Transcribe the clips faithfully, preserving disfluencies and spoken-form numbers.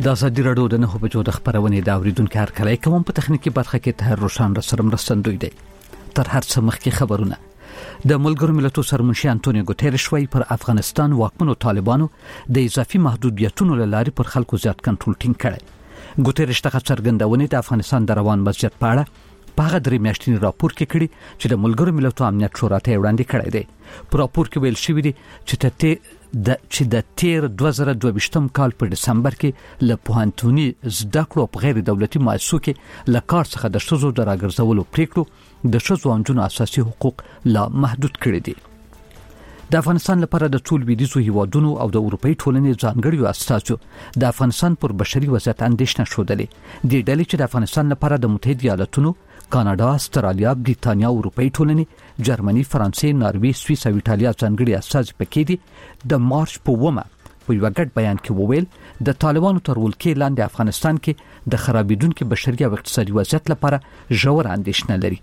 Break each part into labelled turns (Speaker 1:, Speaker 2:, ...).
Speaker 1: د ازادي راډیو د نهو بجو د خبرونې د اوریدونکو هر کله کوم په تخنیکی برخه کې طاهر روشان را سره مرستندوی دی. تر هر څه مخکې خبرونه. د ملګرو ملتونو سرمنشي انټونیو ګوتيريش وايي پر افغانستان واکمنو طالبانو د اضافي محدودیتونو لاري پر خلکو زیات کنټرول ټینګ کړي. ګوتيريش ته څرګندونه د افغانستان د روان وضعیت په اړه په هغه درې میاشتې راپور کې کړي چې د ملګرو ملتونو امنیت شورا ته وړاندې کړی دی. په راپور کې ویل شوی دی چې ته د چې د تیر دوه زره دوه ویشتم کال په دسمبر کې له پوهنتوني زده کړو په غیر دولتي مؤسسو کې له کار څخه د شذو د راګرځولو پریکړو د شذو انجونو اساسي حقوق لا محدود کړي دي. د افغانستان لپاره د ټول ویدیزو هیوادونو او د اروپאי ټولنې ځانګړي استازو د افغانستان پر بشري وضعیت اندېښنه شودلې. د ډلې چې د افغانستان لپاره د متحده ایالاتونو، کاناډا، استرالیا، بریټانیا، اروپאי ټولنې، جرمني، فرانسې، ناروې، سویس او ایټالیا ځانګړي استازي پکې دي. د مارچ په ومه په یو غټ بیان کې وویل د طالبانو تر ولکې لاندې افغانستان کې د خرابېدونکو بشري او اقتصادي وضعیت لپاره ژور اندېښنه لري.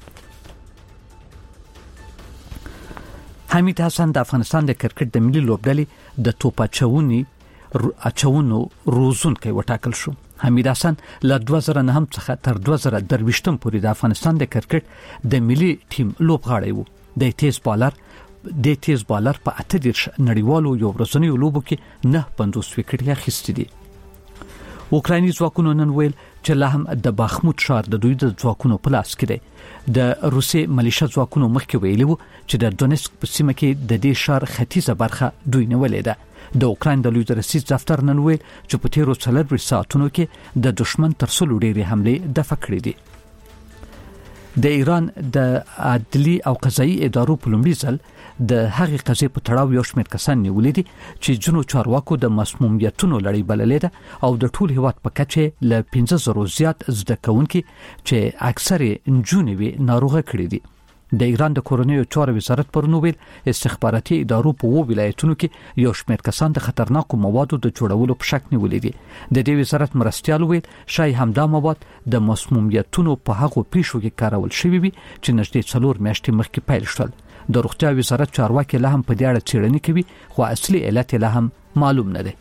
Speaker 1: حمید حسن د افغانستان د کرکټ د ملي لوبډلې د توپ اچونې اچونو روزونکي وټاکل شو. حمید حسن له دوه زره نه څخه تر دوه زره درویشتم پورې د افغانستان د کرکټ د ملي ټیم لوبغاړی وو. د تیز بالر د تیز بالر په اته دیرش نړیوالو یو ورځنیو لوبو کې نه پنځوس وکټې اخیستې دي. اوکرایني ځواکونو نن ویل چې لا هم د باخمود ښار د دوی د ځواکونو په لاس کې دی. د روسي ملیشیا ځواکونو مخکې ویلي وو چې د دونیسک په سیمه کې د دې ښار ختیځه برخه دوی نیولې ده. د اوکراین د لوی رسید دفتر نن ویل چې په تیرو څلور ساعتونو کې د دشمن تر څلو ډېرې حمله دفع کړې دي. د ایران د عدلي او قضایي ادارو په لومړي ځل د هغې قضیې په تړاو یو شمېر کسان نیولې دي چې جنو چارواکو د مسمومیتونو لړۍ بللې ده او د ټول هیواد په کچه له پنځه زره زیات زده کوونکي چې اکثره نجونې وي ناروغه کړې دي. د ایران د کورنیو چارو وزارت پرون ویل استخباراتي ادارو په وو ولایتونو کې یو شمېر کسان د خطرناکو موادو د جوړولو په شک نیولې دي. د دې وزارت مرستيال ویل شای همدا مواد د مسمومیتونو په هغو پیښو کې کارول شوی وي چې نږدې څلور میاشتې مخکې پیل شول. د روغتیا وزارت چارواکي له هم په دې اړه څېړنې کوي خو اصلي علت له هم معلوم نه دی.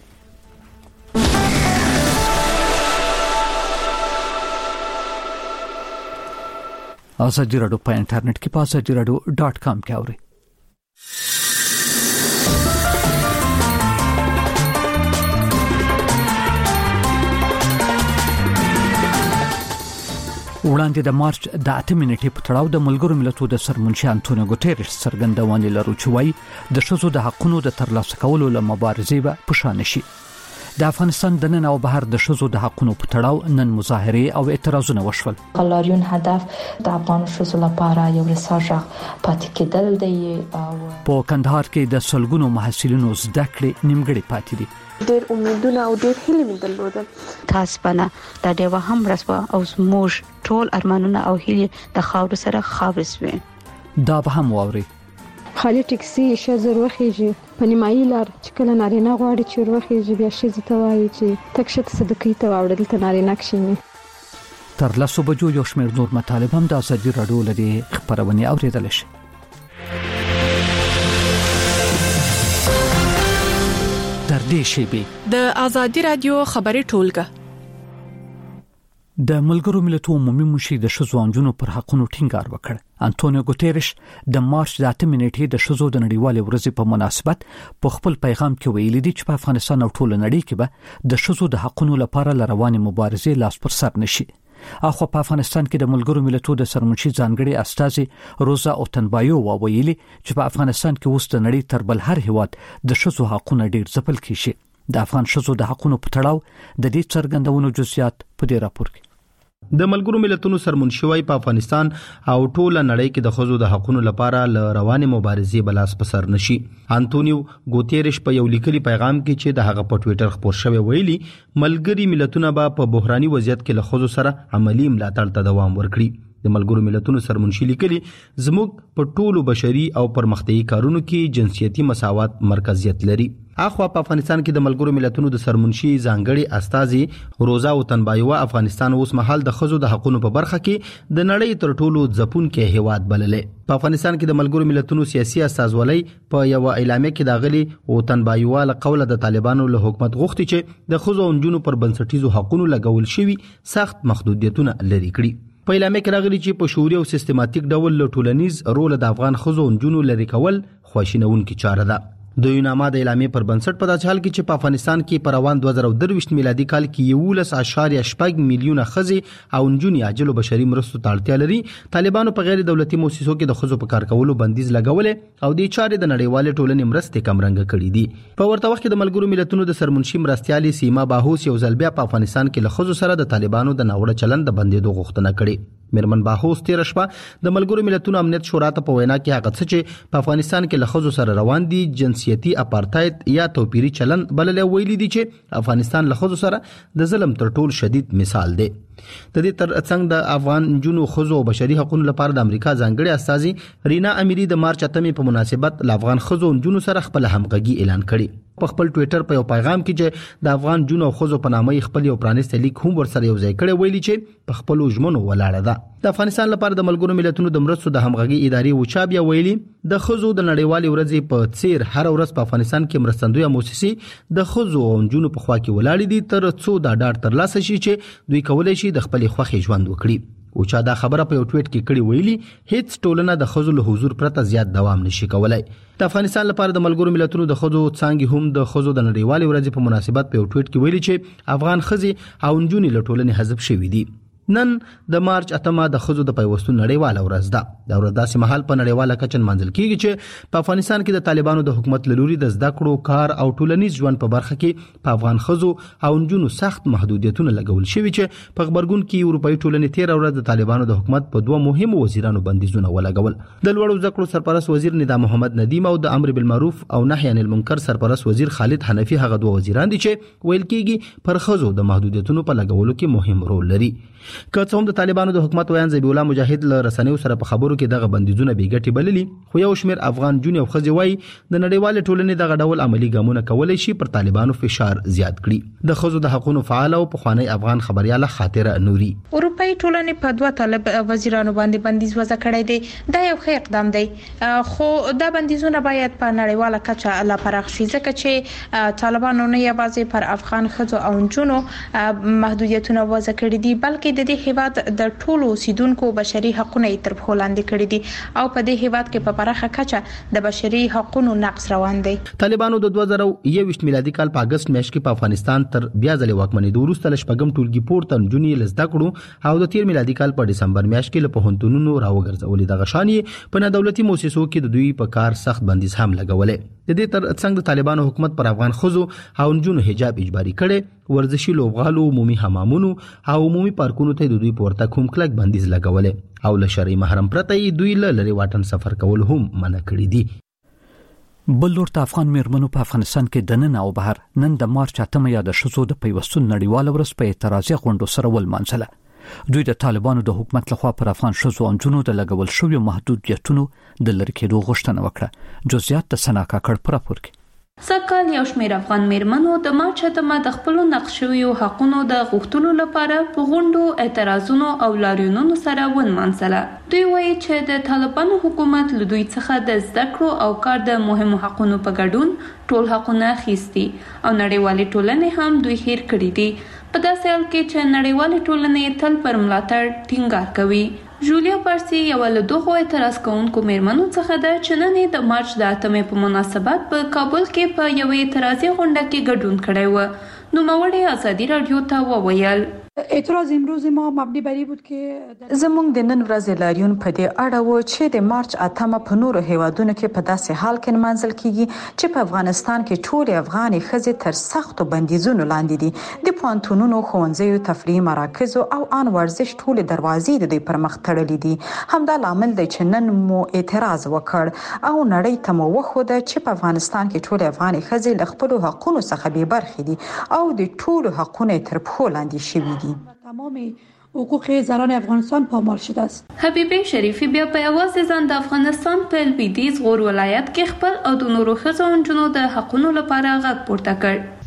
Speaker 1: ازادي راډیو په انټرنیټ کې په ازادي راډیو ډاټ کام کې اورئ. وړاندې د مارچ د اته منټې په تړاو د ملګرو ملتونو د سرمنشي انټونیو ګوتيريش څرګندونه لري چې وايي د ښځو د حقوقو د ترلاسه کولو لپاره مبارزه به پښانه شي. د افغانستان د نن او بهر د ښځو د حقوقو په تړاو نن مظاهره او اعتراضونه وشول.
Speaker 2: غلاریون هدف د افغان ښځو لپاره یو رساجه پاتې کېدل دی او
Speaker 1: په کندهار کې د سلګونو محصلینو زده کړې نیمګړې پاتې دي.
Speaker 3: ډېر امیدونه او ډېر هیله مې درلودل.
Speaker 4: تاسو باندې د ډېوه هم رسوا او موږ ټول ارمانونه او هیله د خاور سره خاورس وي.
Speaker 1: دا به هم واوري.
Speaker 3: خالي ټکسي شزر وخیږي په نیمایي لار چې کله نارینه غواړي چې وخیږي بیا شزي ته وایي چې تکشت صدقې ته واوړل ته نارینه کښینی.
Speaker 1: تر لاسو بجو یو شمېر نور مطالب هم د ازادي راډیو لري خبرونه اوریدل شي. تر دې شی به
Speaker 5: د ازادي راډیو خبري ټولګه
Speaker 1: د ملګرو ملتونو عمومي منشي د شذو انجونو پر حقونو ټینګار وکړ. انټونیو ګوتيريش د مارچ د اته منټې د شذو د نړیوالې ورځې په مناسبت په خپل پیغام کې ویلي دی چې په افغانستان او ټول نړۍ کې به د شذو د حقونو لپاره لروانې مبارزې لاس پر سر نشي. اخو په افغانستان کې د ملګرو ملتونو د سرمنشي ځانګړي استازي روزا اوتنبایو وویلي چې په افغانستان کې اوس د نړۍ تر بل هر هیواد د شذو حقونه ډیر ځپل کیږي. د افغان شذو د حقونو په تړاو د دې څرګندونو جزئیات په دې راپور کې
Speaker 6: د ملګرو ملتونو سرمنشي وايي په افغانستان او ټول نړۍ کې د ښځو د حقوقو لپاره ل روانې مبارزې بلاس په سر نشي. انټونیو ګوتيريش په یو لیکلي پیغام کې چې د هغه په ټوئیټر خبر شوی ویلي ملګري ملتونه به په بحراني وضعیت کې له ښځو سره عملی ملاتړ ته دوام ورکړي. د ملګرو ملتونو سرمنشي لیکلي زموږ په ټولو بشري او پرمختیايي کارونو کې جنسیتي مساوات مرکزیت لري. اخوا په افغانستان کې د ملګرو ملتونو د سرمنشي ځانګړي استازي روزا اوتنبایو افغانستان اوس مهال د ښځو د حقوقو په برخه کې د نړۍ تر ټولو ځپونکو هیواد بللې. په افغانستان کې د ملګرو ملتونو سیاسي استازولۍ په یو اعلامیه کې داغلي او تنبایواله قوله د طالبانو له حکومت غوښتي چې د ښځو او نجونو پر بنسټیزو حقوقو لګول شوی سخت محدودیتونه لري کړي. په اعلامیه کې راغلي چې په شعوري او سیستماتیک ډول له ټولنیز رول د افغان ښځو او نجونو لري کول خواشینونکې چاره ده. د یوناما د اعلامیې پر بنسټ په داسې حال کې چې په افغانستان کې په روان دوه زره درویشت میلادي کال کې یولس اعشاریه شپږ میلیونه ښځې او نجونې عاجل بشري مرستو ته اړتیا لري، طالبانو په غیر دولتي مؤسسو کې د ښځو په کار کولو بندیز لګولې او د چارې د نړیوالې ټولنې مرستې کمرنګ کړې دي. په ورته وخت کې د ملګرو ملتونو د سرمنشي مرستیالي سیما باهوس یو ځل بیا په افغانستان کې له ښځو سره د طالبانو د ناوړه چلند د بندېدو غوښتنه کړې. میرمن باهوس تیر شپه د ملګرو ملتونو امنیت شورا ته په وینا کې هغه څه چې په افغانستان کې له ښځو سره روان دي جنسیتي اپارتاید یا توپیری چلن بلل ویلي دي چې افغانستان له ښځو سره د ظلم تر ټولو شدید مثال دی. د دې تر څنګ د افغان جنو خزو او بشري حقوقو لپاره د امریکا ځانګړي استاذي رینا امیری د مارچ اتمې په مناسبت ل افغان خزو او جنو سره خپل همغږي اعلان کړي. په خپل ټوئیټر په یو پیغام کې چې د افغان جنو او خزو په نامه خپل یو پرانیسته لیک هم ورسره یو ځای کړي ویلي چې په خپل ژمنو ولاړه ده. د افغانستان لپاره د ملګرو ملتونو د مرستو د همغږي ادارې وچاب یا ویلي د خزو د نړیوالې ورځې په څیر هر ورځ په افغانستان کې مرستندوی مؤسسې د خزو او جنو په خوا کې ولاړې دي تر څو دا ډاډ ترلاسه شي چې دوی کولای شي د خپل خوخي ژوند وکړي. او چا دا خبره په یو ټویټ کې کړي ویلي هیڅ ټولنه د خزو له حضور پرته زیات دوام نشي کولای. د افغانستان لپاره د ملګرو ملتونو د خزو څنګه هم د خزو د نړیوالې ورځې په مناسبت په یو ټویټ کې ویلي چې افغان خزي او نجونې له ټولنې حذف شوي دي. نن د مارچ اتمه د خزو د پیوستون نړیواله ورځ ده. دا ورځ داسې مهال په نړیواله کچه منځل کیږي چې په افغانستان کې د طالبانو د حکومت لوري د زده کړو کار او ټولنیز ژوند په برخه کې په افغان خزو او نجونو سخت محدودیتونه لګول شوي چې په خبرګون کې اروپאי ټولنې تیر ورځ د طالبانو د حکومت په دوه مهمو وزیرانو بندیزونه ولګول. د لوړو زده کړو سرپرست وزیر ندا محمد ندیم او د امر بالمعروف او نهي عن المنکر سرپرست وزیر خالد حنفي هغه دوه وزیران دي چې ویل کیږي پر خزو د محدودیتونو په لګولو کې مهم رول لري. که څه هم د طالبانو د حکومت ویان ذبیح الله مجاهد له رسنیو سره په خبرو کې دغه بندیزونه بیګټي بللي، خو یو شمېر افغان جون او ښځې وایي د نړیوالې ټولنې دغه ډول عملی ګامونه کولای شي پر طالبانو فشار زیات کړي. د ښځو د حقوقو فعال او پخوانی افغان خبرياله خاطره نوري
Speaker 7: اروپאי ټولنې په دوه طالب وزیرانو باندې بندیز وضع کړی دی. دا یو ښه اقدام دی، خو دا بندیزونه باید په نړیواله کچه لا پراخ شي ځکه چې طالبانو نه یوازې پر افغان ښځو او نجونو محدودیتونه وضع کړي دي بلکې د دې هیواد د ټولو اوسیدونکو بشري حقوقو تر پښو لاندې کړي دي او په دې هیواد کې په پراخه کچه د بشري حقوقو نقض روان دی.
Speaker 6: طالبانو د دوه زره یوویشت میلادي کال په اگست میاشت کې په افغانستان تر بیا ځلې واکمنۍ وروسته لشپږم ټولګي پورته نجونې لزده کړو او د تیر میلادي کال په دسمبر میاشت کې له پوهنتونونو راوګرځولې. دغه شانې په دولتي مؤسسو کې د دوی په کار سخت بندیز هم لګولې. د دې تر څنګ د طالبانو حکومت پر افغان خزو او نجونو حجاب اجباري کړي، ورزشي لوبغالو، عمومي حمامونو او عمومي پارکونو ته د دوی پورته کوم کلک بندیز لګولې او له شرعي محرم پرته دوی له لري واټن سفر کول هم منع کړی دي.
Speaker 1: بل لور ته افغان میرمنو په افغانستان کې د نن او بهر نن د مارچ اتمه یا د ښځو د پیوستون نړیواله ورځ په اعتراضي غونډو سره ولمانځله. دوی د طالبانو د حکومت لخوا پر افغان ښځو او نجونو د لګول شویو محدودیتونو د لرې کېدو غوښتنه وکړه. جزئیات د سنا کاکړ په راپور کې.
Speaker 8: سږکال یو شمېر افغان میرمنو د مارچ اتمه د خپلو نقض شویو حقونو د غوښتلو لپاره په غونډو، اعتراضونو او لاریونونو سره ونمانځله. دوی وایي چې د طالبانو حکومت له دوی څخه د زده کړو او کار د مهمو حقونو په ګډون ټول حقونه اخیستي او نړیوالې ټولنې هم دوی هیر کړي دي، په داسې حال کې چې نړیوالې ټولنې تل پر ملاتړ ټینګار کوي. جولیا پارسی یو له دغو اعتراض کوونکو میرمنو څخه ده چې نن د مارچ د اتمې په مناسبت په کابل کې په یو اعتراضي غونډه کې ګډون کړی و. نو موړې ازادي رادیو ته وویل
Speaker 9: اعتراض امروز ما مبنی بر بود که
Speaker 10: زموږ د نن ورځې لاریون په دې اړه و چې د مارچ اتمه په نورو هیوادونو کې په داسې حال کې منځل کیږي چې په افغانستان کې ټول افغاني ښځې تر سختو بندیزونو لاندې دي. د پوهنتونونو، ښوونځیو، تفریحي مراکزو او ان ورزش ټول دروازې د دوی پر مخ تړلې دي. همدا لامل دی چې نن مو اعتراض وکړ او نړۍ ته مو وښوده چې په افغانستان کې ټول افغاني ښځې له خپلو حقونو څخه بې برخې دي او د ټولو حقونه تر پښو لاندې شوي دي.
Speaker 9: تمام حقوق زنان افغانستان پامال شده است.
Speaker 8: حبیبه شریفی بیا په یوازې ځان د افغانستان په لویدیځ غور ولایت کې خپل او د نورو ښځو او نجونو د حقونو لپاره غږ پورته کړ.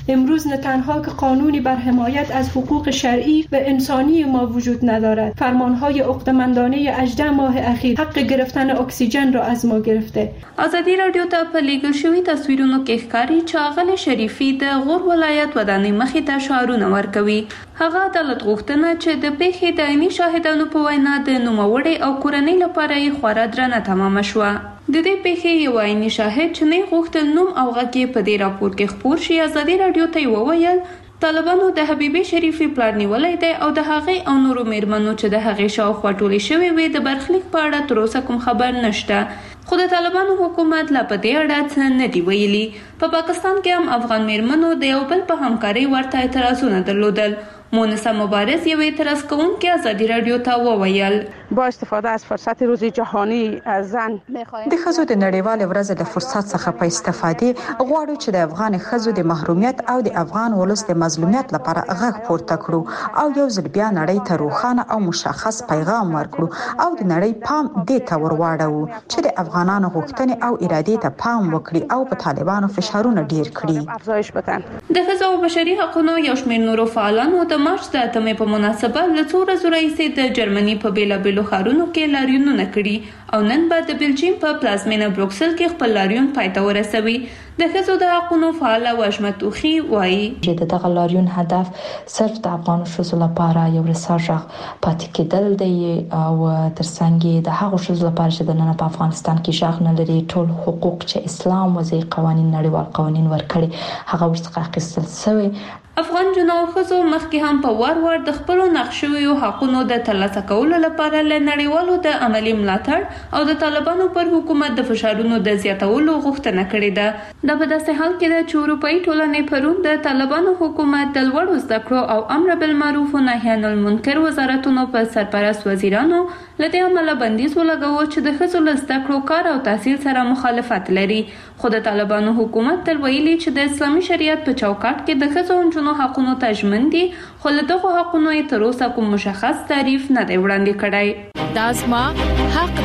Speaker 11: امروز نه تنها که قانونی بر حمایت از حقوق شرعی و انسانی ما وجود ندارد، فرمانهای عقده‌مندانه هجده ماه اخیر حق گرفتن اکسیژن را از ما گرفته.
Speaker 8: ازادي رادیو ته په لیږل شوي تصویرونو کې ښکاري چې اغل شریفي د غور ولایت ودانۍ مخې ته شعارونه ورکوي. هغه عدالت غوښتنه چې د پیښې د عیني شاهدانو په وینا د نوموړي او کورنۍ لپاره یې خورا درنه تمامه شوه. د دې پیښې یو عیني شاهد چې نه غوښتل نوم او غږ په دې راپور کې خپور شي ازادي رادیو ته وویل طالبانو د حبیبي شریفي پلان نیولای دی او د هغې او نورو میرمنو چې د هغې شاوخوا ټولې شوې وي د برخلیک په اړه تر اوسه کوم خبر نشته. خو د طالبانو حکومت لا په دې اړه څه نه دی ویلي. په پاکستان کې هم افغان میرمنو د یو بل په همکارۍ ورته اعتراضونه درلودل. مونسه مبارز یو اعتراض کوونکی ازادي رادیو ته وویل
Speaker 12: با استفاده از فرصت روز جهانی زن
Speaker 10: د ښځو د نړیوال ورځ د فرصت څخه په استفادې غواړو چې د افغان ښځو د محرومیت او د افغان ولس د مظلومیت لپاره غږ پورته کړو او یو ځل بیا نړۍ ته روښانه او مشخص پیغام ورکړو او د نړۍ پام دې ته ورواړو چې د افغانانو غوښتنې او ارادې ته پام وکړي او په طالبانو فشارونه ډیر کړي.
Speaker 12: افزایش بدن
Speaker 8: د ښځو او بشري حقوقو یو شمېر نورو فعالانو د مارچ د اتمې په مناسبت له څو ورځو راهیسې د جرمني په بیلابیلو ښارونو کې لاریونونه کړي او نن به د بلجیم په پلازمینه بروکسل کې خپل لاریون پای ته ورسوي. د ښځو د حقوقو فعال وژمه توخي وایي
Speaker 2: چې د دغه لاریون هدف صرف د افغان ښځو لپاره یو رساژه پاتې کېدل دی او ترڅنګ د هغو ښځو لپاره چې د نن په افغانستان کې ژغ نه لري ټول حقوق چې اسلام وضعي قوانين نړیوال قوانين ورکړي هغه ورڅخه اخیستل شوی.
Speaker 8: افغان جنو ښځو مخکې هم په وار وار د خپلو نقشویو حقونو د ترلاسه کولو لپاره له نړیوالو د عملی ملاتړ او د طالبانو پر حکومت د فشارونو د زیاتولو غوښتنه کړې ده. دا په داسې حال کې ده چې اروپאי ټولنې پرون د طالبانو حکومت د لوړو زده کړو او امر بالمعروف او نهي عن المنکر وزارتونو په سرپرست وزیرانو له دې عمله بندیز ولګاوه چې د ښځو له زده کړو کار او تحصیل سره مخالفت لري. خو د طالبانو حکومت تل ویلي چې د اسلامي شریعت په چوکاټ کې د ښځو نو حقونو ته ژمن دي خو له دغه حقونو یې تر اوسه کوم مشخص تعریف نه دی وړاندې کړی.
Speaker 5: دا زما حق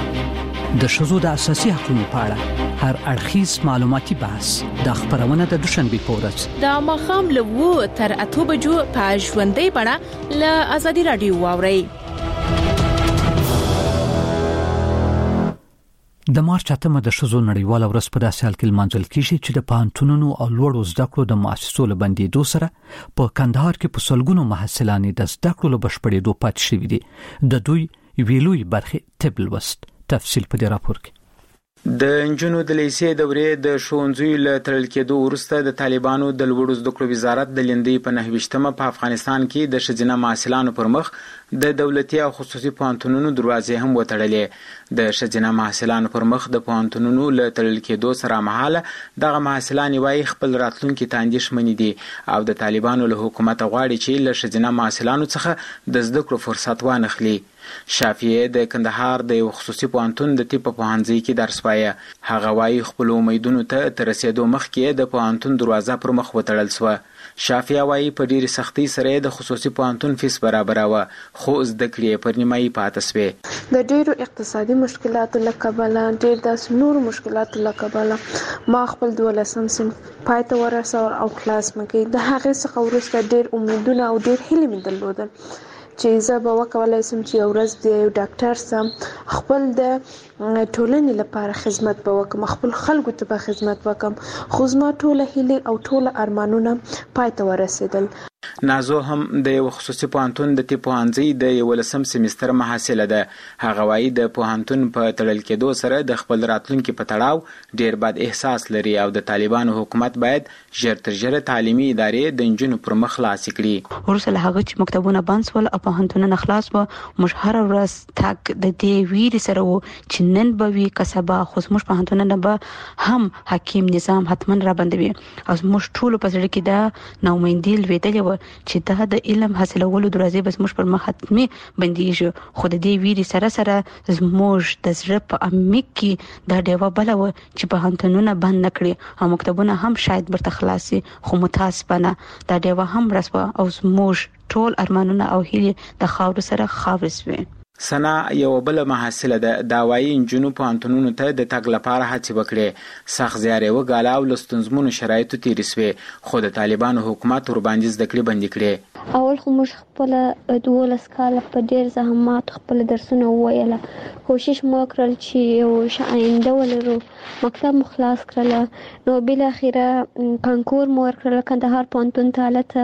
Speaker 5: دی.
Speaker 1: د ښځو د اساسي حقونو په اړه هر اړخیز معلوماتي بحث د خبرونه د دوشنبه په ورځ
Speaker 5: د ماښام له وو تر اته بجو په ژوندۍ بڼه له ازادي رادیو واورئ.
Speaker 1: د مارچ اتمه د ښځو نړیواله ورځ په داسې حال کې لمانځل کیږي چې د پوهنتونونو او لوړو زده کړو د مؤسسو له بندېدو سره په کندهار کې په سلګونو محصلان د زده کړو له بشپړېدو پاتې شوي دي. د دوی ویلوي برخه طب لوست. تفصیل په دې راپور کې.
Speaker 13: د انجونو د لیسې دورې د ښوونځیو له تړل کېدو وروسته د طالبانو د لوړو زده کړو وزارت د لیندۍ په نهه ویشتمه په افغانستان کې د ښځینه محصلانو پر مخ د دولتي او خصوصي پوهنتونونو دروازې هم وتړلې. د ښځینه محصلانو پر مخ د پوهنتونونو له تړل کېدو سره مهاله دغه محصلان وايي خپل راتلونکي ته اندېښمنې دي او د طالبانو له حکومت غواړي چې له ښځینه محصلانو څخه د زده کړو فرصت وانخلي. شافیه د کندهار د یو خصوصي پوهنتون د طب پوهنځي کې درس وایي. هغه وايي خپل امیدونو ته تر رسیدو مخکې د پوهنتون دروازه پر مخ وتړل شوه. شافیه وايي په ډېرې سختۍ سره د خصوصي پوهنتون فیس برابراوه خو زده کړې پر نیمایي پاتې شوې.
Speaker 14: د ډېرو اقتصادي مشکلاتو له کبله ډېر داسې نورو مشکلاتو له کبله ما خپل دولسم صنف پای ته ورساوه او کلاس مې کوي. د هغې څخه وروسته ډېر امیدونه او ډېر هیلې مې درلودل چې زه به وکولای شم چې یو ورځ د یو ډاکټر سم خپل د ټولنې لپاره خدمت به وکم، خپل خلکو ته به خدمت وکم. خو زما ټوله هیلې او ټوله ارمانونه پای ته ورسېدل.
Speaker 13: نازو هم د یو خصوصي پوهنتون د طب پوهنځي د یولسم سیمستر محصله ده. هغه وايي د پوهنتون په تړل کېدو سره د خپل راتلونکي په تړاو ډیر بد احساس لري او د طالبانو حکومت باید ژر تر ژره تعلیمي ادارې د انجونو پر مخ خلاص کړي.
Speaker 4: ورسره هغه چې مکتبونه بند شول او پوهنتونونه خلاص و موږ هر ورځ تک د دې ویری سره و چې نن به وي کسبه خو موږ پوهنتونونه به هم حکیم نظام حتمن را بندوي او موږ ټول په ځړ کې دا نومندي لویدلې و چې دا د علم حاصلولو دروازې بس موږ پر مخ حتمي بنديږي. خو د دې ویری سره سره زموږ د زړه په عمیق کې دا ډیوه بل و چې په هنتونونه بند نکړي او مکتبونه هم شاید برته خلاصي خو متاسفانه دا ډیوه هم رسوا او زموږ ټول ارمانونه او هیلې د خاور سره خاورس وي.
Speaker 13: سنا یو بل محصله ده دا وايي انجونو په انټونونو ته د تګ لپاره هڅه وکړي سخت زیارې وګاله او لستونزمونو شرایطو تیر سوي خو د طالبانو حکومت ور باندې زده کړې بندي کړې.
Speaker 15: اول خو موږ خپل دولس کاله په ډیر زحمت خپل درسونه وویل کوشش مو وکړل چې یو شاینده ولرو مکتب مخلاص کړل نو بل اخیره کانکور مو ورکړل کندهار پونتون تعالی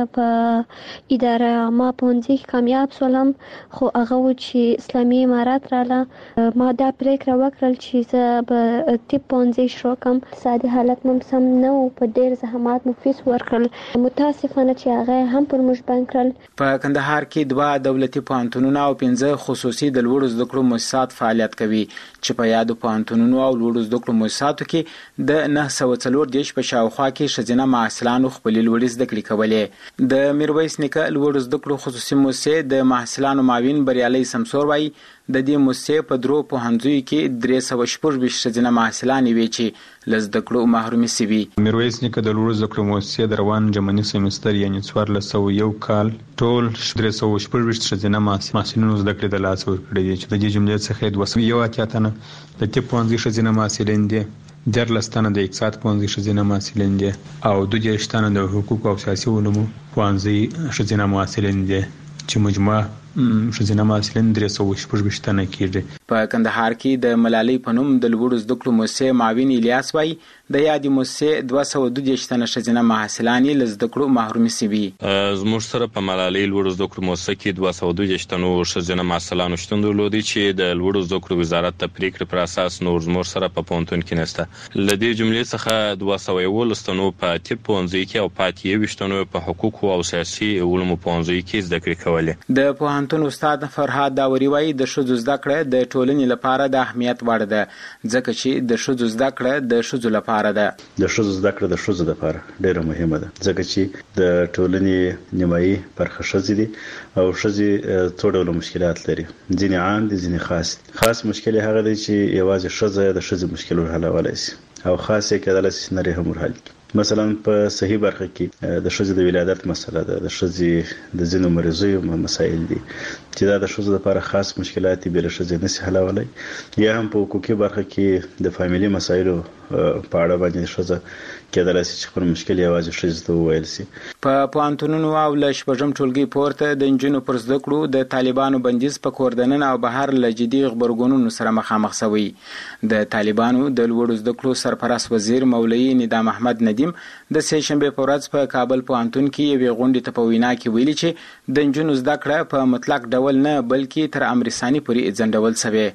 Speaker 15: په اداره ما پونځي کامیاب سولم خو هغه و چې اسلامي امارات رااله ما دا پریکړه وکړل چې زه به طب پونځي شروع کوم اقتصادي حالت مم سم نه او په ډیر زحمت مو فیس ورکړل متاسفانه چې هغه هم پر موږ باندې
Speaker 13: په کندهار کې دوه دولتي پوهنتونونه او پنځه خصوصي د لوړو زده کړو مؤسسات فعالیت کوي چې په یادو پوهنتونونو او لوړو زده کړو مؤسساتو کې د نه سوه څلور دېرش په شاوخوا کې ښځینه محصلانو خپلې لوړې زده کړې کولې. د میرویس نیکه لوړو زده کړو خصوصي مؤسسې د محصلانو معاون بریالي سمسور وایي د دې مؤسسې په درو پوهنځیو کې درې سوه شپږ ویشت ښځینه محصلانې وې چې له زده کړو محرومې سوي.
Speaker 16: میرویس نیکه د لوړو زده کړو مؤسسې د روان جمني سیمستر یعنې څوارلس سوه یو کال ټول درې سوه شپږ ویشت ښځینه محصلینو زده کړې د لاسه ورکړې دي چې د دې جملې څخه دوه سوه یو اتیا تنه د طب پوهنځي ښځینه محصلین دي، دیارلس تنه د اقتصاد پوهنځي ښځینه محصلین دي او دوه دېرش تنه د حقوقو او سیاسي علومو پوهنځي ښځینه محصلین دي چې مجموع ښځینه محصلین درې سوه شپږ ویشت تنه کېږي.
Speaker 13: په کندهار کې د ملالۍ په نوم د لوړو زده کړو مؤسسې معاون الیاس وایي د یادې مؤسسې دوه سوه دوه دېرش تنه ښځینه محصلانې له زده کړو محرومې سوي.
Speaker 17: زموږ سره په ملالۍ لوړو زده کړو مؤسسه کې دوه سوه دوه دېرش تنو ښځینه محصلانو شتون درلودی چې د لوړو زده کړو وزارت د پریکړې پر اساس نور زموږ سره په پوهنتون کې نشته. له دې جملې څخه دوه سوه یوولس تنو په طب پوهنځي کې او پاتې یوویشت تنو په حقوقو او سیاسي علومو پوهنځي کې زده کړې کولې.
Speaker 13: د پوهنتون استاد فرهاد داوري وایي د ښځو زده کړه د ټولنې لپاره د اهمیت وړ ده ځکه چې د ښځو زده کړه د ښځو لپاره ده.
Speaker 18: د ښځو زده کړه د ښځو لپاره ډیره مهمه ده ځکه چې د ټولنې نیمایي برخه ښځې دي او ښځې څو ډوله مشکلات لري، ځینې عام دي ځینې خاص دي. خاص مشکل هغه دی چې یوازې ښځه د ښځې مشکل حلولی شي او خاص یې کېدلی شي نری هم ورحل کړي. مثلا په صحیح برخه کې د ښځې د ولادت مسله ده، د ښځې د ځینو مریضیو مسایل دي چې دا د ښځو لپاره خاص مشکلات دي بل ښځې نشي حلولی. یا هم په حقوقي برخه کې د فامیلي مسایلو په اړه باندې ښځه کېدلی شي چې خپل مشکل یوازې ښځې ته وویل شي.
Speaker 13: په پوهنتونونو او له شپږم ټولګي پورته د نجونو پر زده کړو د طالبانو بندیز په کور دننه او بهر له جدي غبرګونونو سره مخامخ شوی. د طالبانو د لوړو زده کړو سرپرست وزیر مولوي ندام احمد ندیم د سه شنبه په ورځ په کابل پوهنتون کې یوې غونډې ته په وینا کې ویلي چې د نجونو زده کړه په مطلق ډول نه بلکې تر امر ثاني پورې ځنډول شوی.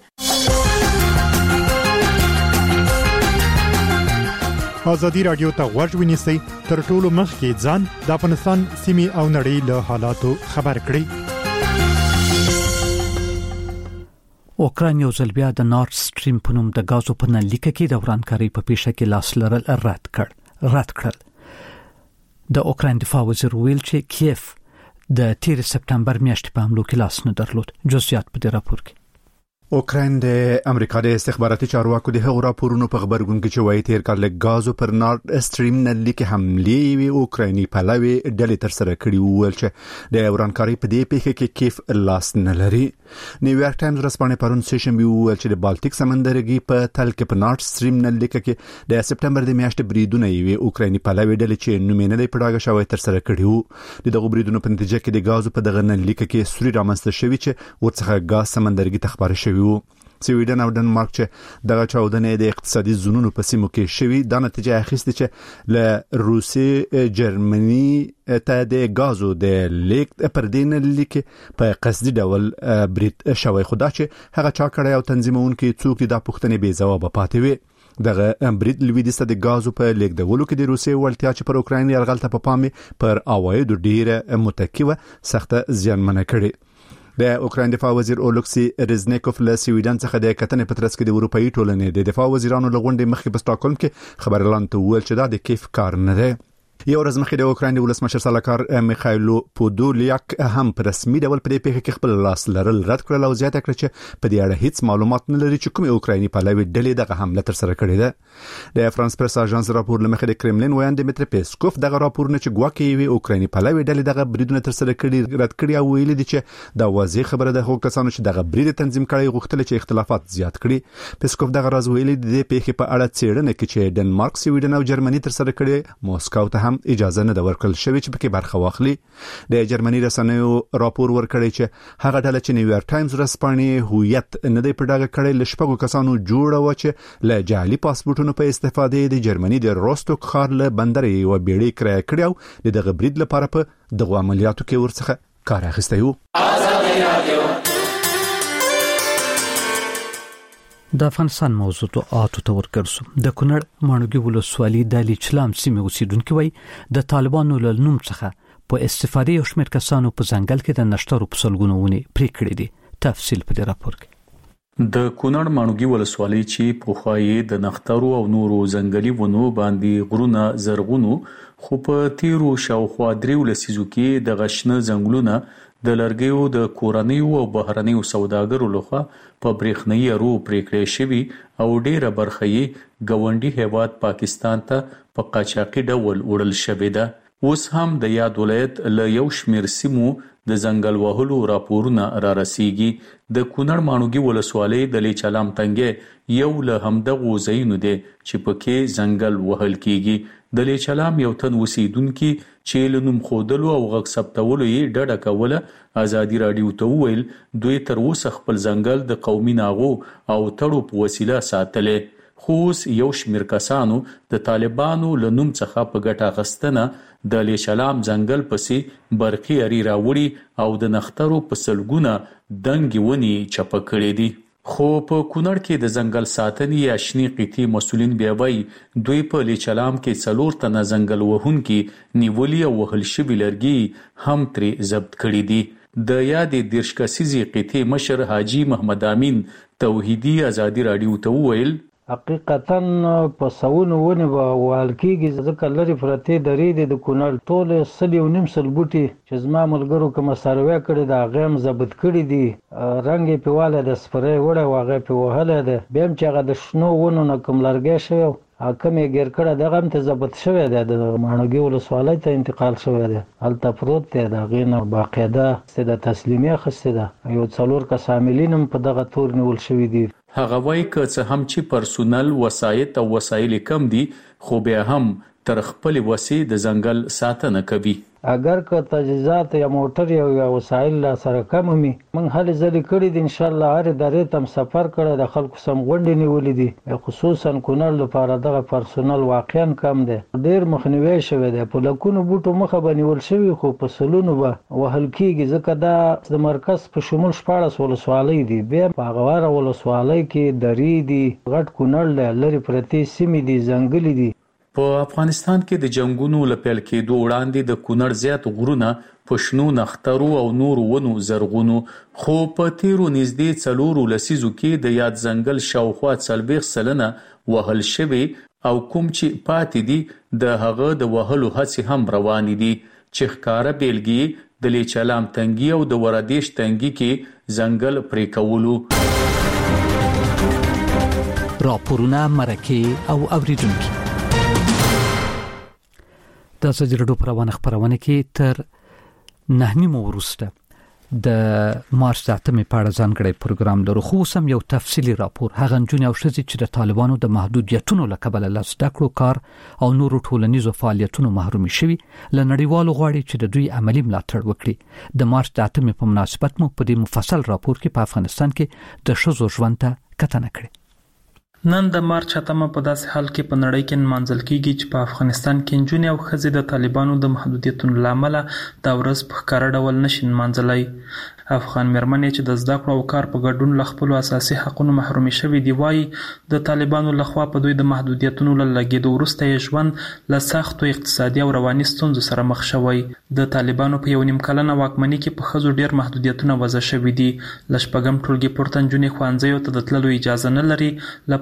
Speaker 19: ازادي رادیو ته غوږ ونیسئ تر ټولو مخکې ځان د افغانستان سیمې او نړۍ له حالاتو خبر کړئ.
Speaker 1: اوکران یو ځل بیا د نورد سټریم په نوم د غازو په نلیکه کې د ورانکاري په پیښه کې لاس لرل رد کړ رد کړل. د اوکران دفاع وزیر ویل چې کیف د تیر سپتمبر میاشتې په حملو کې لاس نه درلود. جزئیات په دې راپور کې.
Speaker 20: اوکران د امریکا د استخباراتي چارواکو د هغو راپورونو په خبرګون کې چې وایي تیر کال له غازو پر نورد سټریم نلیکه حملې وی اوکرایني پلاوي ډلې تر سره کړي وو چې د ورانکاري په دې پیښه کې کیف لاس نه لري. نیویارک ټایمز ورځپاڼه پرون سیشن وی ویل چې د بالټیک سمندرګي په تل کې په نورد سټریم نلیکه کې د سپتمبر د میاشتې بریدونه وی اوکرایني پلاوي ډلې چې نومینه لري پړاګه شوی تر سره کړي وو. دغه بریدونو په نتیجه کې د غازو په دغه نلیکه کې سوري رامنځته شوی چې ورڅخه غاز سمندرګي تخبر شوی. سویډن او ډنمارک چې دغه چاودنې د اقتصادي زونونو په سیمو کې شوي دا نتیجه اخیستې چې له روسي جرمني ته د غازو د لیک پردین لیک په قصدي ډول برید شوی خو دا چې هغه چا کړی او تنظیمونکو څوک د پښتنې بې ځواب پاتې وي. دغه برید لویدیسته د غازو په لیک دولو کې د روسي ولټیا چې پر اوکراین یرغل ته په پامه پر اوایدو ډیره متکیوه سخته زیانمنه کړي. د اوکراین دفاع وزیر اولکسی رزنیکوف له سویډن څخه د کتنې په ترڅ کې د اروپאי ټولنې د دفاع وزیرانو لغونډې مخکې په سټاکهولم کې خبرلاند ته وویل چې دا د کیف کار نه دی. یو ورځ مخکې د اوکراین ولسمشر سلاکار میخایلو پودولیاک هم په رسمي ډول په دې پیښه کې خپل لاس لرل رد کړل او زیاته کړ چې په دې اړه هیڅ معلومات نه لري چې کوم اوکرایني پلاوی ډلې دغه حمله تر سره کړې ده. د فرانس پریس اژانس راپور لمخې د کرملین ویان دمیتری پیسکوف دغه راپور نه چې ګواکې وی اوکرایني پلاوی ډلې دغه بریدونه تر سره کړي رد کړي او ویلي دي چې دا واضح خبره ده خو کسانو چې دغه برید تنظیم کړي غوښتل چې اختلافات زیات کړي. پیسکوف دغه راز ویلي دي د پیښې په اړه څېړنه کې چې ډنمارک، سویډن او جرمني تر سره کړي موسکو ته هم اجازه نه ورکړل شوی چې پکې برخه واخلي. د جرمني رسنیو راپور ورکړی چې هغه ډله چې نیویارک ټایمز ورسپانې هویت نه دی پډاګه کړی لشپږو کسانو جوړه و چې له جعلي پاسپورتونو په استفاده د جرمني د روستوک ښار له بندر یو بیړۍ کرایه کړی او د دغه برید لپاره په دغه عملیاتو کې ورڅخه کار اخیستی و.
Speaker 1: د افغانستان موضوعات ته ورګرځو. د کونړ ماڼوګي ولسوالۍ د لیچلام سیمې اوسیدونکو وای د طالبانو له نوم څخه په استفاده یو شمېر کسانو په ځنګل کې د نشټرو په سلګونو ونی پرې کړې دي. تفصیل په دې راپور کې.
Speaker 21: د کونړ ماڼوګي ولسوالۍ چې په خوایي د نخترو او نورو ځنګلي ونو باندې غرونه زرغونو خو په تیرو شاوخوا دریو لسیزو کې د غشنه ځنګلونه د لرګیو د کورنیو او بهرنیو سوداګرو لخوا په برېښنايي ارو پریکړې شوي او ډیره برخه یې ګاونډي هیواد پاکستان ته په قاچاقي ډول وړل شوې ده. اوس هم د یاد ولایت له یو شمېر سیمو د ځنګل وهلو راپورونه را رسیږي. د کونړ ماڼوګي ولسوالۍ د لیچلام تنګې یو له همدغو ځایونو دی چې پکې ځنګل وهل کیږي. د لیچلام یو تن اوسیدونکي چې له نوم خودلو او غږ ثبتولو یې ډډه کوله ازادي راډیو ته وویل دوی تر اوسه خپل ځنګل د قومي ناغو او تړو په وسیله ساتلې. خو اوس یو شمېر کسانو د طالبانو له نوم څخه په ګټه اخیستنه د لیچلام ځنګل پسې برقي اری راوړي او د نخترو په سلګونه دنګې ونې چپه کړې دي. خو په کونړ کې د ځنګل ساتنې یا شنې قطعې مسؤلین بیا وایي دوی په لیچلام کې څلور تنه ځنګل وهونکي نیولي او وهل شوي لرګي هم ترې ضبط کړي دي. د یادې دېرش کسیزې قطعې مشر حاجي محمد امین توحیدي ازادي راډیو ته وویل
Speaker 22: حقیقتا په سونو ونه وال کېږي ځکه لري پرته درې د کونړ ټول سل یو نیم سل بوټي چې زما ملګرو کوم سروې کړی دا غیم ضبط کړی دي رنګ په واله د سپری وړه واغه په وهله ده بیم چې هغه د شنو ونو نه کوم لرګي شوی حکم یې ګر کړه دغه هم ته ضبط شوی دی د ماڼوګي ولسوالۍ ته انتقال شوی دی هلته پروت دی د غینه باقاعده ست د تسلیمي خسته ده یو څلور کس عاملین هم په دغه تور نیول شوی دي.
Speaker 21: هغه وایي که څه هم چې پرسونل وسایط او وسایل کم دي خو بیا هم تر خپل وسې د ځنګل ساتنه کوي.
Speaker 22: اگر که تجهیزات یا موټر یا وسایل لا سره کم وي موږ هلې ځلې کړي دي ان شاء الله هر درې تم سفر کړه د خلکو سم غونډې نیولې دي خصوصا کونړ لپاره دغه پرسونل واقعا کم دی ډیر مخنیوي شوی دی په لکونو بوټو مخه بنول شوی خو په سلونو به وهل کیږي ځکه دا د مرکز په شمول شپاړس ولسوالۍ دي بیا په غواره ولسوالۍ کې درې دي غټ کونړ لري پرتی سیمې دي ځنګلي دي.
Speaker 21: په افغانستان کې د جنگونو لپیل کېدو وړاندې د کونړ زیات غرونه په شنو نخترو او نورو ونو زرغونو خو په تیرو نږدې څلورو لسیزو کې د یاد ځنګل شاوخوا څلوېښت سلنه وهل شوي او کوم چې پاتې دي د هغه د وهلو هڅې هم روانې دي چې ښکاره بیلګې د لیچلام تنګي او د ورادیش تنګي کې ځنګل پرې کولو.
Speaker 1: راپورونه مرکه او اوریدونکي د ازادي راډیو په روانه خبرونه کې تر نه نیمو وروسته د مارچ د اتمې په اړه ځانګړی پروګرام لرو خو سم یو تفصیلی راپور هغه نجونې او ښځې چې د طالبانو د محدودیتونو له کبله له زده کړو کار او نورو ټولنیزو فعالیتونو محرومي شوي له نړیوالو غواړي چې د دوی عملی ملاتړ وکړي. د مارچ د اتمې په مناسبت مو په دې مفصل راپور کې په افغانستان کې د ښځو ژوند ته کتنه کړې.
Speaker 23: نن د مارچ اتمه په داسې حال کې په نړۍ کې نمانځل کیږي چې په افغانستان کې نجونې او ښځې د طالبانو د محدودیتونو له امله دا ورځ په ښکاره ډول نشي نمانځلی. افغان مېرمنې چې د زده کړو او کار په ګډون له خپلو اساسي حقونو محرومې شوي دي وایي د طالبانو لخوا په دوی د محدودیتونو له لګېدو وروسته یې ژوند له سختو اقتصادي او رواني ستونزو سره مخ شوی. د طالبانو په یو نیم کلنه واکمنۍ کې په ښځو ډېر محدودیتونه وضع شوي دي. له شپږم ټولګي پورته نجونې ښوونځیو ته د تللو اجازه نه لري. له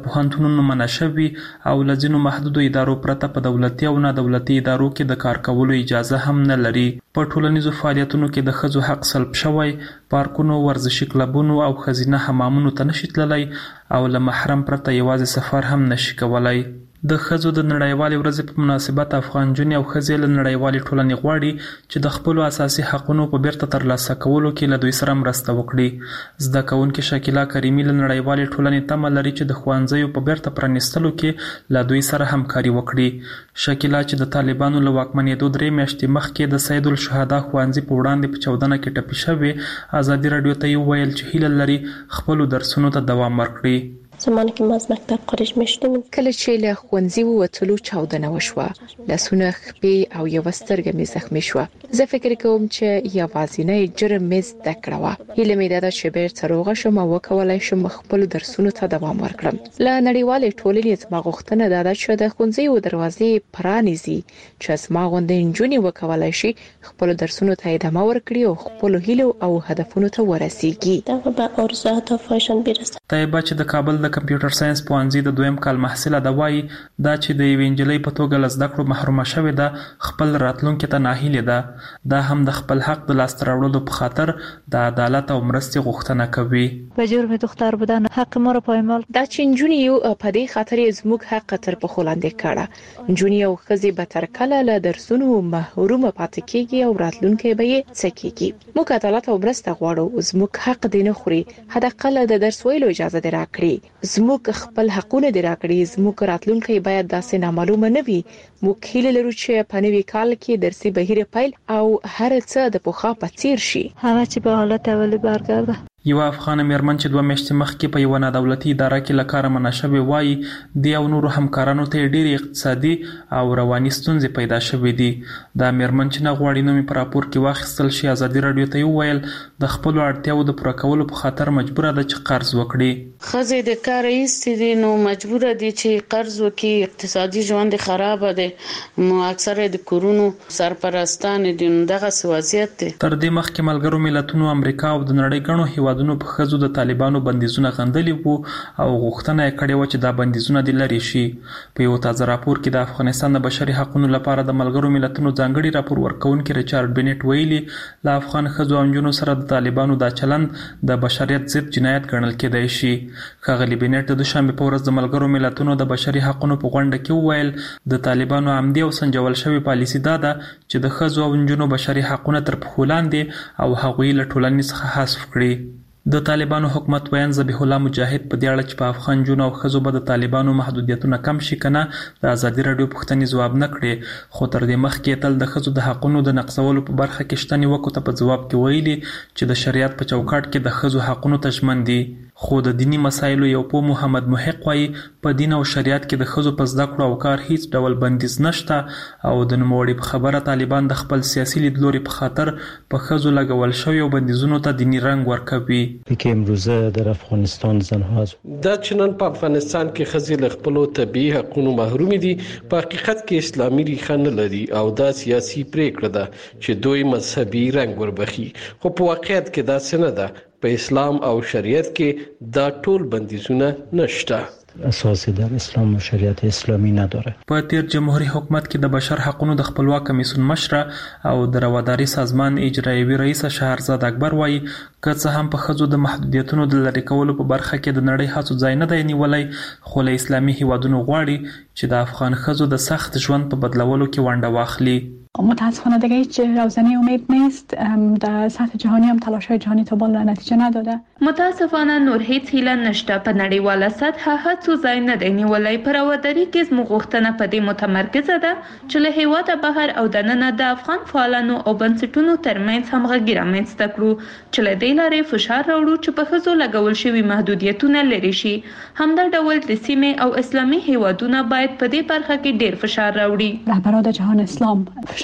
Speaker 23: پوهنتونونو منشوي او لزینو محدودو ادارو پرته په دولتي او نه دولتي ادارو کې د کار کولو اجازه هم نه لري. په ټولنیزو فعالیتونو کې د ښځو حق سلب شوی، پارکونو، ورزشي کلبونو او ښځینه حمامونو ته نشي تللی او له محرم پرته یوازې سفر هم نشي کولای. د ښځو د نړیوالې ورځې په مناسبت افغان نجونې او ښځې له نړیوالې ټولنې غواړي چې د خپلو اساسي حقونو په بیرته ترلاسه کولو کې له دوی سره مرسته وکړي. زده کوونکې شکیلا کریمي له نړیوالې ټولنې تمه لري چې د ښوونځیو په بیرته پرانیستلو کې له دوی سره همکاري وکړي. شکیلا چې د طالبانو له واکمنېدو درې میاشتې مخکې د سید الشهدا ښوونځي په وړاندې په چاودنه کې ټپي شوې، ازادي راډیو ته یې وویل چې هیله لري خپلو درسونو ته دوام ورکړي.
Speaker 3: زمانه که ما از مکتب خارج میشدیم
Speaker 6: کله چې له ښوونځي ووتلو چاودنه وشوه، لاسونه، خپې او یوه سترګه مې زخمي شوه. زه فکر کوم چې یوازینی جرم مې زده کړه وه. هیله مې ده چې بیرته روغه شم او وکولای شم خپلو درسونو ته دوام ورکړم. له نړیوالې ټولنې زما غوښتنه ده چې د ښوونځیو دروازې پرانیزي چې زما غوندې نجونې وکولای شي خپلو درسونو ته ادامه ورکړي او خپلو هیلو او هدفونو ته ورسیږي.
Speaker 3: دا به آرزو اهدافشان برسه.
Speaker 23: طیبه چې د کابل د کمپیوټر ساينس پوهنځي د دویم کال محصله ده وایي دا چې د یوې نجلۍ په توګه له زده کړو محرومه شوې ده خپل راتلونکي ته ناهیلې ده. دا هم د خپل حق د لاسته راوړلو په خاطر د عدالت او مرستې غوښتنه کوي.
Speaker 7: به جرم دختر بودن حق ما را پایمال
Speaker 6: دا چې نجونې یو په دې خاطر زموږ حق تر پښو لاندې کړه. نجونې او ښځې به تر کله له درسونو محرومه پاتې کېږي او راتلونکی به یې څه کېږي. موږ عدالت او مرسته غواړو. زموږ حق دې نه خوري. حداقل د درس ویلو اجازه دې راکړي. زموږ خپل حقونه دې راکړي. زموږ راتلونکی باید داسې نامعلومه نه وي. موږ هیله لرو چې په نوي کال کې درسي بهیر پیل او هر څه د پخوا په څیر شي.
Speaker 7: همه چی به حالت اولی برگرده.
Speaker 23: یو افغان میرمن چې دوه میاشتې مخکې په یو نه دولتي اداره کې له کاره منع شوې وایي د یو نورو همکارانو ته ډېرې اقتصادي او رواني ستونزې پیدا شوې دي. دا میرمن چې نه غواړي نوم په راپور کې واخیستل شي ازادي راډیو ته وویل د خپلو اړتیاوو د پوره کولو په خاطر مجبوره ده چې قرض وکړي.
Speaker 24: ښځې د کار ایستې دي نو مجبوره دي چې قرض وکړي. اقتصادي ژوند خراب دی. نو اکثره د کورونو سرپرستان دي. نو دغه وضعیت دی.
Speaker 23: تر دې مخکې ملګرو ملتونو امریکا او د نړۍ ګڼو هیوادونو په ښځو د طالبانو بندیزونه غندلي وو او غوښتنه یې کړې وه چې دا بندیزونه دې لرې شي. په یو تازه راپور کې د افغانستان د بشري حقوقو لپاره د ملګرو ملتونو ځانګړي راپور ورکوونکي ریچارډ بینټ ویلي له افغان ښځو او نجونو سره د طالبانو دا چلند د بشریت ضد جنایت ګڼل کېدای شي. ښاغلي بینټ د دوشنبې په ورځ د ملګرو ملتونو د بشري حقوقو په غونډه کې وویل د طالبانو عمدي او سنجول شوی پالیسي دا ده چې د ښځو او نجونو بشري حقوق تر پښو لاندې او هغوی له ټولنې څخه حذف کړي. د طالبانو حکومت ویان ذبیح الله مجاهد په دې اړه چې په افغان جنونو او ښځو به د طالبانو محدودیتونه کم شي کنه د ازادي راډیو پوښتنې ځواب نه کړي. خو تر دې مخکې تل د ښځو د حقونو د نقضولو په برخه کې شته نیوکو ته په ځواب کې ویلي چې د شریعت په چوکاټ کې د ښځو حقونو ته ژمن دي. خو د دینی مسایلو یو پوه محمد محق وایي په دین او شریعت کې د ښځو په زده کړو او کار هیڅ ډول بندیز نشته او د نوموړي په خبره طالبان د خپل سیاسي لیدلوري په خاطر په ښځو لګول شوی او بندیزونو ته دینی رنګ ورکوي.
Speaker 25: که امروزه در افغانستان زنها
Speaker 26: دا چې نن په افغانستان کې ښځې له خپلو طبیعي حقونو محروم دي په حقیقت کې اسلامي ریښه نه لري او دا سیاسي پریکړه ده چې دوی مذهبي رنګ وربخي. خو په واقعیت کې دا څه نه ده. په اسلام او شریعت کې دا ټول بندیزونه نشته.
Speaker 25: اساسی در اسلام و شریعت اسلامی نداره.
Speaker 23: په تیر جمهوریت حکومت کې د بشر حقوقو د خپلواک کمیسیون مشره او د رواداري سازمان اجرایوي رئیس شهرزاد اکبر وایي که څه هم په ښځو د محدودیتونو د لرې کولو په برخه کې د نړۍ هڅو ځای نه دی نیولی، خو له اسلامي هیوادونو غواړي چې د افغان ښځو د سخت ژوند په بدلولو کې ونډه واخلي.
Speaker 11: متاسفانه دیگه هیچ روزنه امید نیست. در سطح جهانی هم تلاش‌های جهانی تا بالا نتیجه نداده.
Speaker 8: متاسفانه نور هیڅ هیله نشته. په نړیواله سطح هڅو ځای نه دی نیولی. په رواداري کې زموږ غوښتنه په دې متمرکزه ده چې له هیواده بهر او دننه د افغان فعالانو او بنسټونو ترمنځ همغږي رامنځته کړو چې له دې لارې فشار راوړو چې په ښځو لګول شوي محدودیتونه لرې شي. همدا ډول د سیمې او اسلامي هیوادونه باید په دې برخه کې ډیر فشار راوړي.
Speaker 11: رهبران جهان اسلام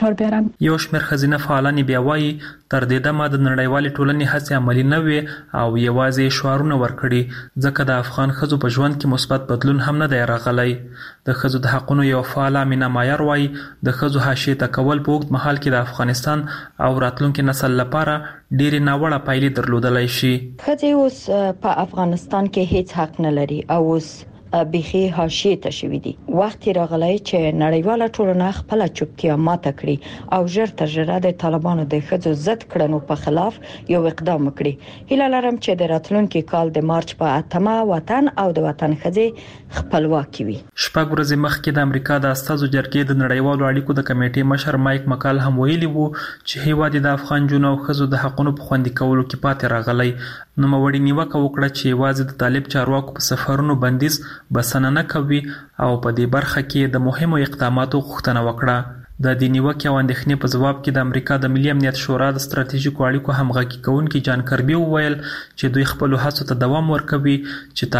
Speaker 23: یو شمېر ښځینه فعالان بیا وایي تر دې دمه د نړیوالې ټولنې هڅې عملي نه وي او یوازې شعارونه ورکړي ځکه د افغان ښځو په ژوند کې مثبت بدلون هم نه دی راغلی. د ښځو د حقونو یو فعال امینه مایر وایي د ښځو حاشیې ته کول په اوږد مهال کې د افغانستان او راتلونکي نسل لپاره ډېرې ناوړه پایلې درلودلی شي.
Speaker 27: ښځې اوس په افغانستان کې هیڅ حق نه لري او اوس
Speaker 2: بيخي حاشیه ته شوې دي. وخت راغلی چې نړیواله ټولنه خپل چوپتیا ماته کړي او ژر تر ژره د طالبانو د خځو ضد کړنو په خلاف یو اقدام وکړي. هیله لرم چې د راتلونکي کال د مارچ په اتمه وطن او د وطن خځې خپلواکي وي.
Speaker 23: شپږ ورځې مخکې د امریکا د استازو جرګې د نړیوالو اړیکو د کمیټې مشر مایک مکال هم ویلي وو چې هیواد د افغان جنو او خځو د حقوقو په خوندي کولو کې پاتې راغلی. نو موري نیوکه وکړه چې یوازې د طالب چارواکو په سفرونو بندیز بسنه نه کوي او په دې برخه کې د مهمو اقداماتو غوښتنه وکړه. د دې نیوکې او اندېښنې په ځواب کې د امریکا د ملي امنیت شورا د ستراتیژیکو اړیکو همغږي کوونکي جان کربي وویل چې دوی خپل هڅو ته دوام ورکوي چې